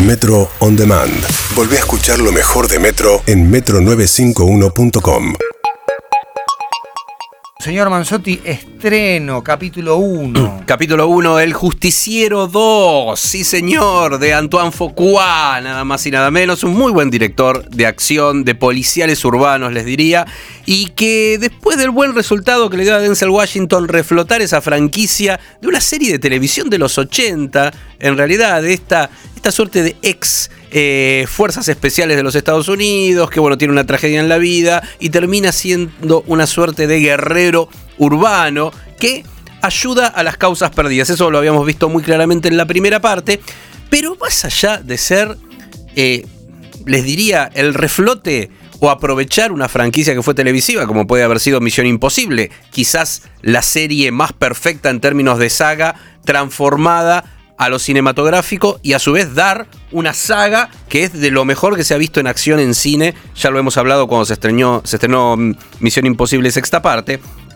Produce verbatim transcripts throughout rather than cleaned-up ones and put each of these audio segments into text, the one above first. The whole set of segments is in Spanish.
Metro On Demand. Volvé a escuchar lo mejor de Metro en metro novecientos cincuenta y uno punto com. Señor Manzotti, estreno, capítulo uno. Capítulo uno, El Justiciero dos, sí señor, de Antoine Fuqua, nada más y nada menos, un muy buen director de acción, de policiales urbanos les diría, y que después del buen resultado que le dio a Denzel Washington reflotar esa franquicia de una serie de televisión de los ochenta, en realidad de esta, esta suerte de ex eh, fuerzas especiales de los Estados Unidos, que bueno, tiene una tragedia en la vida y termina siendo una suerte de guerrero urbano que ayuda a las causas perdidas. Eso lo habíamos visto muy claramente en la primera parte, pero más allá de ser, eh, les diría, el reflote o aprovechar una franquicia que fue televisiva, como puede haber sido Misión Imposible, quizás la serie más perfecta en términos de saga, transformada a lo cinematográfico y a su vez dar una saga que es de lo mejor que se ha visto en acción en cine. Ya lo hemos hablado cuando se estrenó, se estrenó Misión Imposible sexta parte.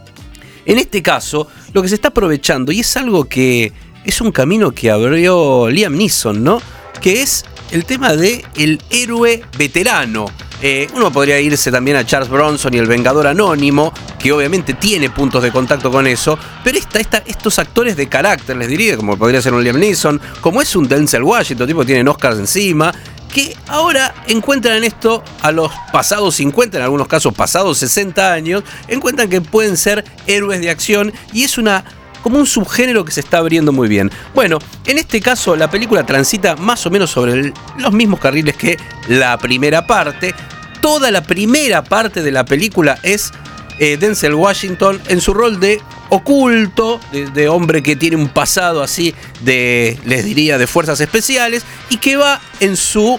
En este caso, lo que se está aprovechando, y es algo que es un camino que abrió Liam Neeson, ¿no? Que es el tema de el héroe veterano. Eh, uno podría irse también a Charles Bronson y el Vengador Anónimo, que obviamente tiene puntos de contacto con eso, pero esta, esta, estos actores de carácter, les diría, como podría ser un Liam Neeson, como es un Denzel Washington, tipo que tienen Oscars encima, que ahora encuentran en esto a los pasados cincuenta, en algunos casos pasados sesenta años, encuentran que pueden ser héroes de acción y es una... como un subgénero que se está abriendo muy bien. Bueno, en este caso la película transita más o menos sobre el, los mismos carriles que la primera parte. Toda la primera parte de la película es eh, Denzel Washington en su rol de oculto, de, de hombre que tiene un pasado así de, les diría, de fuerzas especiales y que va en su...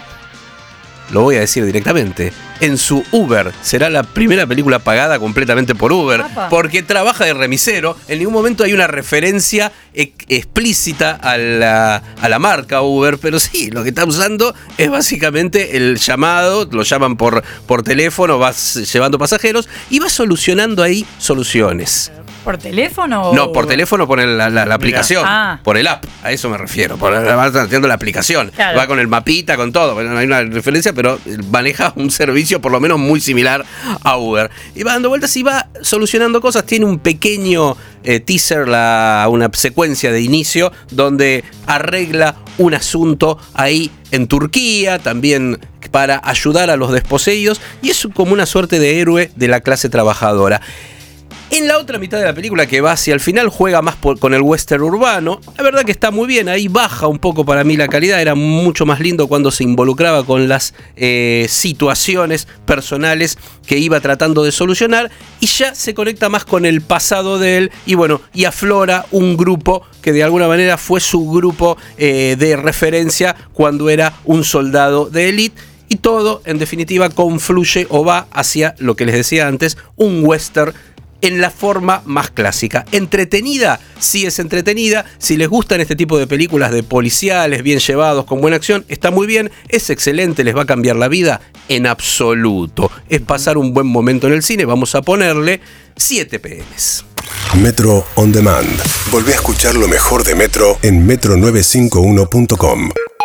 lo voy a decir directamente, en su Uber. Será la primera película pagada completamente por Uber, Apa. porque trabaja de remisero. En ningún momento hay una referencia e- explícita a la, a la marca Uber, pero sí, lo que está usando es básicamente el llamado, lo llaman por, por teléfono, vas llevando pasajeros y va solucionando ahí soluciones. ¿Por teléfono? No, por teléfono, por el, la, la, la aplicación, ah. por el app, a eso me refiero, por, va haciendo la aplicación, claro. Va con el mapita, con todo, no hay una referencia, pero maneja un servicio por lo menos muy similar a Uber. Y va dando vueltas y va solucionando cosas, tiene un pequeño eh, teaser, la, una secuencia de inicio, donde arregla un asunto ahí en Turquía, también para ayudar a los desposeídos, y es como una suerte de héroe de la clase trabajadora. En la otra mitad de la película, que va hacia el final, juega más por, con el western urbano. La verdad que está muy bien, ahí baja un poco para mí la calidad. Era mucho más lindo cuando se involucraba con las eh, situaciones personales que iba tratando de solucionar. Y ya se conecta más con el pasado de él. Y bueno, y aflora un grupo que de alguna manera fue su grupo eh, de referencia cuando era un soldado de élite. Y todo, en definitiva, confluye o va hacia lo que les decía antes, un western en la forma más clásica. Entretenida, sí es entretenida. Si les gustan este tipo de películas de policiales, bien llevados, con buena acción, está muy bien, es excelente, les va a cambiar la vida en absoluto. Es pasar un buen momento en el cine, vamos a ponerle siete pe emes. Metro On Demand. Volvé a escuchar lo mejor de Metro en metro novecientos cincuenta y uno punto com.